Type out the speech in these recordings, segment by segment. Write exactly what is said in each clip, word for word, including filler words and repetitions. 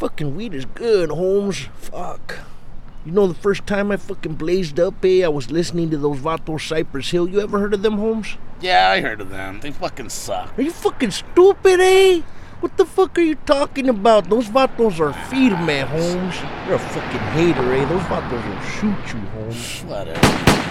fucking weed is good, Holmes. Fuck. You know the first time I fucking blazed up, eh? I was listening to those Vatos Cypress Hill. You ever heard of them, Holmes? Yeah, I heard of them. They fucking suck. Are you fucking stupid, eh? What the fuck are you talking about? Those Vatos are firme, Holmes. You're a fucking hater, eh? Those Vatos will shoot you, Holmes. Whatever.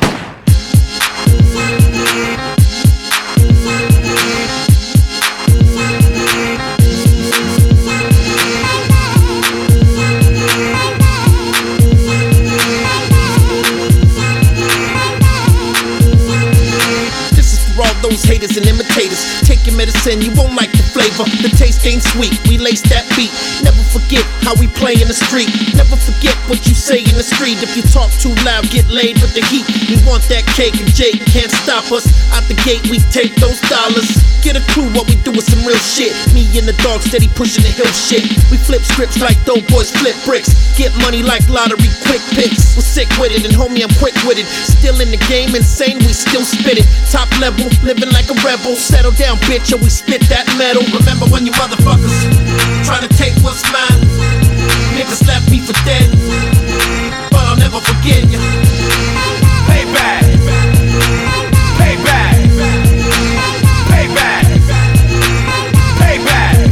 Those haters and imitators, take your medicine, you won't like the flavor. The taste ain't sweet, we lace that beat. Never forget how we play in the street. Never forget what you say in the street. If you talk too loud, get laid with the heat. We want that cake and Jake can't stop us. Out the gate, we take those dollars. Get a clue what we do with some real shit. Me and the dog steady pushing the hill shit. We flip scripts like dope boys flip bricks. Get money like lottery quick picks. We're sick with it and homie I'm quick with it. Still in the game, insane, we still spit it. Top level, living like a rebel. Settle down, bitch, or we spit that metal. Remember when you motherfuckers trying to take what's mine? Niggas left me for dead, but I'll never forget ya. Payback, payback, payback, payback.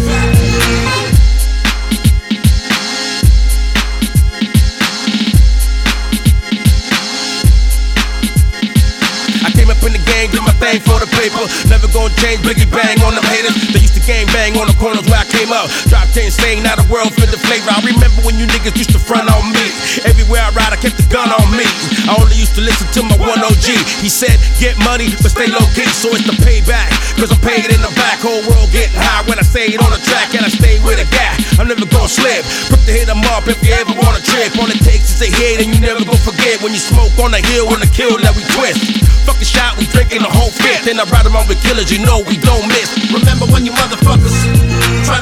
I came up in the game, did my thing for the paper. Never gonna change, Biggie bang on them haters. They used to gang bang on the corners where I came up. Drop ten saying now the world fit the flavor. I remember when you niggas used to front on me. Everywhere I ride I kept the gun on me. I only used to listen to my one O G. He said get money but stay low key. So it's the payback, cause I'm paid in the back. Whole world getting high when I say it on the track. And I stay with a guy, I'm never gonna slip. Put the hit 'em up if you ever wanna trip. All it takes is a hit and you never gonna forget. When you smoke on the hill and the kill that we twist. Fuck a shot, we drinking the whole fifth. Then I ride around with killers, you know we don't miss. Remember when you motherfuckers try